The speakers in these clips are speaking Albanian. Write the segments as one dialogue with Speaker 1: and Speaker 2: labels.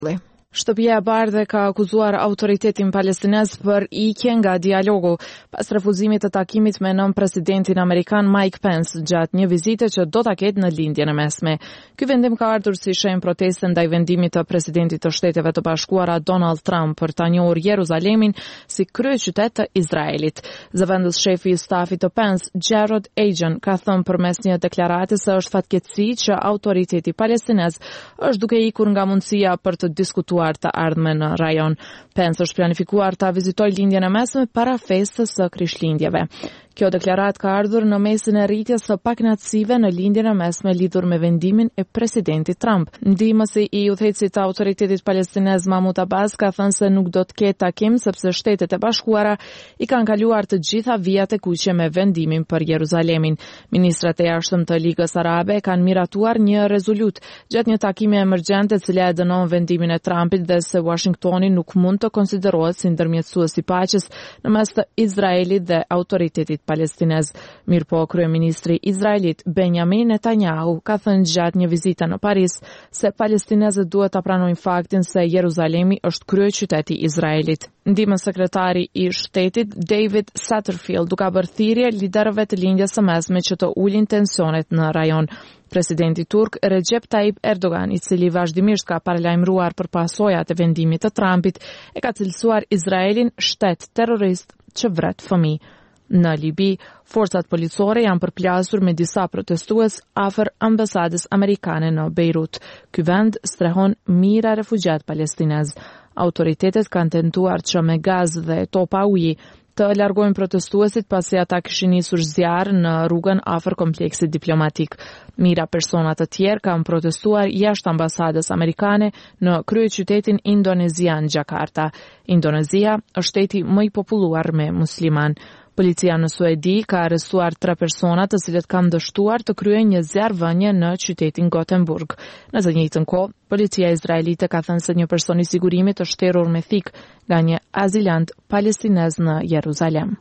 Speaker 1: Shtëpia e Bardhë ka akuzuar autoritetin palestinez për ikje nga dialogu pas refuzimit të takimit me nën-presidentin amerikan Mike Pence gjatë një vizite që do ta ketë në lindjen e mesme. Ky vendim ka ardhur si shenjë proteste ndaj vendimit të presidentit të Shteteve të Bashkuara Donald Trump për ta njohur Jeruzalemin si kryeqytet të Izraelit. Zëvendës shefi i stafit të Pence, Jared Agen, ka thënë përmes një deklarate se është fatkeqësi që autoriteti palestinez është duke ikur nga mundësia për të diskutuar të ardhmen në rajon. Pence është planifikuar ta vizitojë lindjen e mesme para festës së Krishtlindjeve. Kjo deklarat ka ardhur në mesin e rritjes së pakënaqësive në lindjen e mesme lidhur me vendimin e presidentit Trump. Ndihmësi i udhëheqësit të autoritetit palestinez Mahmoud Abbas ka thënë se nuk do të ketë takim sepse Shtetet e Bashkuara i kanë kaluar të gjitha vijat e kuqe me vendimin për Jeruzalemin. Ministrat e jashtëm të Ligës Arabe kanë miratuar një rezolut gjatë një takimi emergjente e cila e dënon vendimin e Trumpit dhe se Washingtoni nuk mund të konsiderohet si ndërmjetësues i paqes në mes të Izraelit dhe autoritetit palestinez. Mirpo kryeministri izraelit Benjamin Netanyahu ka thënë gjatë një vizite në Paris se palestinezët duhet ta pranojnë faktin se Jeruzalemi është kryeqyteti i Izraelit. Ndihmës sekretari i shtetit David Satterfield u ka bërë thirrje liderëve të lindjes së mesme që të ulin tensionet në rajon. Presidenti turk Recep Tayyip Erdogan, i cili vazhdimisht ka paralajmëruar për pasojat e vendimit të Trumpit, e ka cilësuar Izraelin shtet terrorist që vret fëmijë. Në Libi, forcat policore janë përplasur me disa protestues afër ambasadës amerikane në Beirut. Ky vend strehon mijëra refugjat palestinez. Autoritetet kanë tentuar që me gaz dhe topa uji të largojnë protestuesit pasi ata kishin nisur zjarr në rrugën afër kompleksit diplomatik. Mijëra persona të tjerë kanë protestuar jashtë ambasadës amerikane në kryeqytetin indonezian Jakarta. Indonezia është shteti më i populluar me musliman. Policia në Suedi ka arrestuar 3 persona të cilët kanë dështuar të kryejnë një zjarrvënie në qytetin Gothenburg. Në të njëjtën kohë, policia izraelite ka thënë se një person i sigurimit është shtjerur me thik nga një azilant palestinez në Jeruzalem.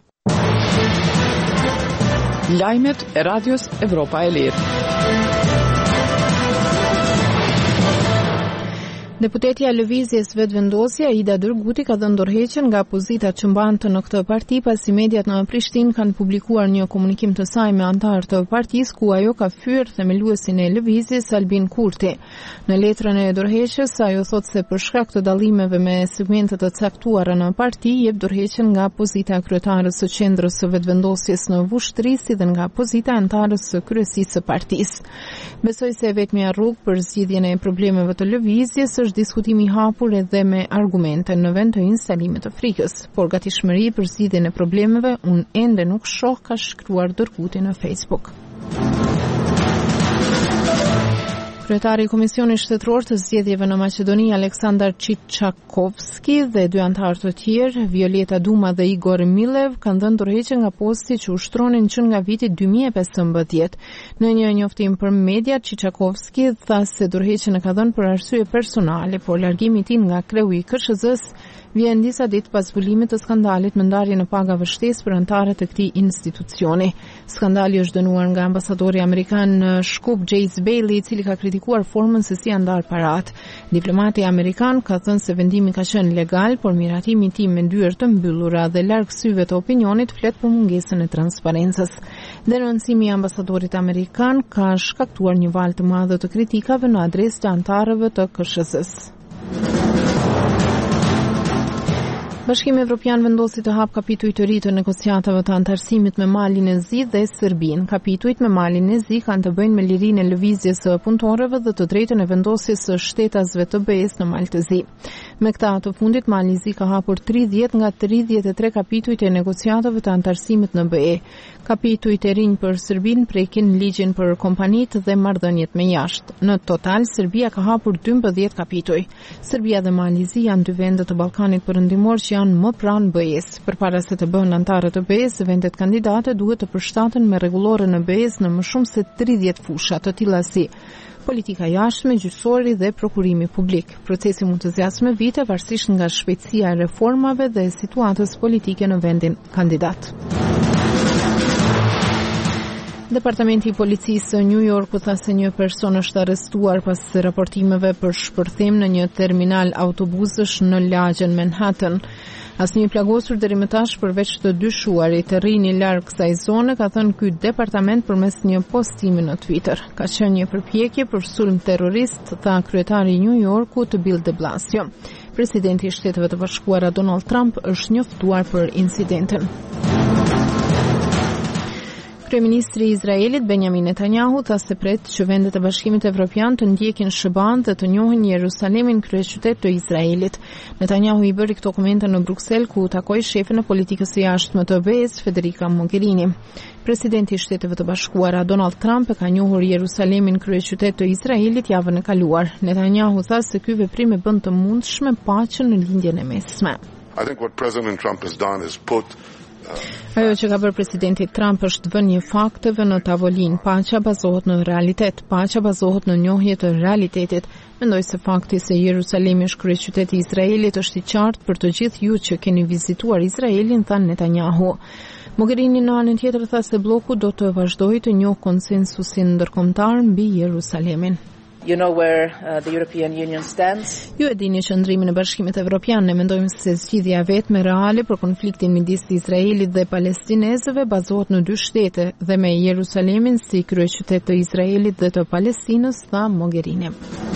Speaker 2: Lajmet e Radios Evropa e Lirë.
Speaker 3: Deputetja e Lëvizjes Vetëvendosje Ida Dërguti ka dhënë dorëheqjen nga pozitat që mbante në këtë parti pasi mediat në Prishtinë kanë publikuar një komunikim të saj me anëtar të partisë ku ajo ka fyer themeluesin e lëvizjes Albin Kurti. Në letrën e dorëheqjes ajo thotë se për shkak të dallimeve me segmente të caktuara në parti jep dorëheqjen nga pozita e kryetares së qendrës së vetëvendosjes në Vushtri si dhe nga pozita e anëtarës së kryesisë së partisë. Besoj se vetmja rrugë për zgjidhjen e problemeve të lëvizjes është diskutimi i hapur edhe me argumente në vend të instalimit të frikës, por gatishmëri për zgjidhjen e problemeve unë ende nuk shoh, ka shkruar Dërguti në Facebook. Kryetari i Komisionit Shtetëror të Zgjedhjeve në Maqedoni, Aleksandar Çiçakovski dhe 2 anëtarë të tjerë, Violeta Duma dhe Igor Milev, kanë dhënë dorëheqje nga posti që ushtronin që nga viti 2015. Në një njoftim për media, Çiçakovski tha se dorëheqjen e ka dhënë për arsye personale, por largimi i tij nga kreu i KSZ-s vjen disa ditë pas zbulimit të skandalit me ndarjen e pagave shtesë për anëtarët e këtij institucioni. Skandali është dënuar nga ambasadori amerikan në Shkup Jace Bailey, i cili ka kritikuar formën se si janë ndarë parat. Diplomati amerikan ka thënë se vendimi ka qenë legal, por miratimi i tij me ndyrë të mbyllura dhe larg syve të opinionit flet për mungesën e transparencës. Denoncimi i ambasadorit amerikan ka shkaktuar një valë të madhe të kritikave në adresë të anëtarëve të KSZ-s. Bashkimi Evropian vendosi të hap kapituj të ri të negociatave të antarësimit me Malin e Zi dhe Serbinë. Kapitujt me Malin e Zi kanë të bëjnë me lirinë e lëvizjes së punëtorëve dhe të drejtën e vendosjes së shtetasve të BE-s në Mal të Zi. Me këta të fundit, Mali i Zi ka hapur 30 nga 33 kapitujt e negociatave të antarësimit në BE. Kapitujt e rinj për Serbinë prekin ligjin për kompanitë dhe marrëdhëniet me jashtë. Në total, Serbia ka hapur 12 kapituj. Serbia dhe Mali i Zi janë 2 vende të Ballkanit Perëndimor që janë më pranë BE-s. Përpara se të bëhen anëtarë të BE-s, vendet kandidate duhet të përshtaten me rregullore në BE-s në më shumë se 30 fusha, të tilla si politika jashtme, gjyqësori dhe prokurimi publik. Procesi mund të zgjasë me vite varësisht nga shpejtësia e reformave dhe situatës politike në vendin kandidat. Departamenti i policisë së New Yorkut tha se një person është arrestuar pas raportimeve për shpërthim në një terminal autobusësh në lagjen Manhattan. Asnjë plagosur deri më tash përveç të dyshuarit të rrini larg kësaj zone, ka thënë ky departament përmes një postimi në Twitter. Ka qenë një përpjekje për sulm terrorist, tha kryetari i New Yorkut Bill de Blasio. Presidenti i Shteteve të Bashkuara Donald Trump është njoftuar për incidentin. Kryeministri i Izraelit Benjamin Netanyahu tha se pret që vendet e Bashkimit Evropian të ndjekin Shëban dhe të njohin Jerusalemin kryeqytet të Izraelit. Netanyahu i bëri këto komente në Bruksel ku takoi shefin e politikës së jashtme të BE-s Federica Mogherini. Presidenti i Shteteve të Bashkuara Donald Trump e ka njohur Jerusalemin kryeqytet të Izraelit javën e kaluar. Netanyahu tha se ky veprim e bën të mundshme paqen në lindjen e mesme.
Speaker 4: I think what President Trump has done is put
Speaker 3: Ajo që ka bërë presidenti Trump është vënë një fakteve në tavolinë. Paqja bazohet në realitet, paqja bazohet në njohje të realitetit. Mendoj se fakti se Jerusalemi është kryeqyteti i Izraelit është i qartë për të gjithë ju që keni vizituar Izraelin, tha Netanyahu. Mogherini në anën tjetër tha se bloku do të vazhdojë të njohë konsensusin ndërkombëtar mbi Jerusalemin.
Speaker 5: You know where the European Union stands.
Speaker 3: Ju e dini qëndrimin e Bashkimit Evropian. Ne mendojmë se zgjidhja vetme reale për konfliktin midis Izraelit dhe palestinezëve bazohet në dy shtete dhe me Jerusalemin si kryeqytet të Izraelit dhe të Palestinës, tha Mogherini.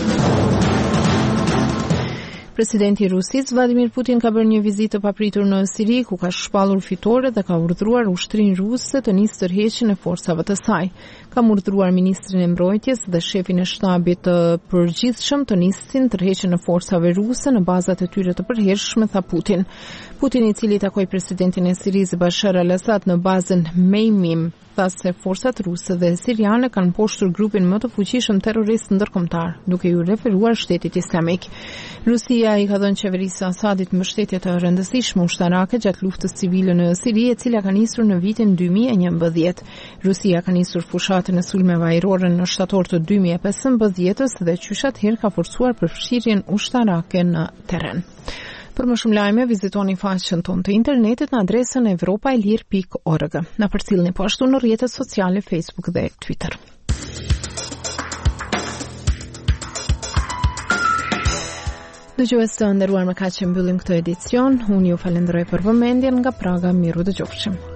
Speaker 3: Presidenti i Rusisë Vladimir Putin ka bërë një vizitë papritur në Siri, ku ka shpallur fitore dhe ka urdhëruar ushtrinë ruse të nisë tërheqjen e forcave të saj. Ka urdhëruar ministrin e mbrojtjes dhe shefin e shtabit të përgjithshëm të nisin tërheqjen e forcave ruse në bazat e tyre të përhershme, tha Putin. Putin, i cili takoi presidentin e Sirisë Bashar al-Assad në bazën Meimim, tha se forcat ruse dhe siriane kanë mposhtur grupin më të fuqishëm terrorist ndërkombëtar, duke ju referuar Shtetit Islamik. Rusia i ka dhënë qeverisë së Asadit mbështetje të rëndësishme ushtarake gjatë luftës civile në Siri, e cila ka nisur në vitin 2011. Rusia ka nisur fushatën e sulmeve ajrore në shtator të 2015 dhe qyshat herë ka forcuar përfshirjen ushtarake në terren. Për më shumë lajme, vizitoni faqen tonë të internetit në adresën europaelir.org. Na përcjellni po ashtu në rrjetet sociale Facebook dhe Twitter. Dëgjues të nderuar, me kaq që mbyllim këtë edicion. Unë ju falenderoj për vëmendjen. Nga Praga, miru dëgjofshim.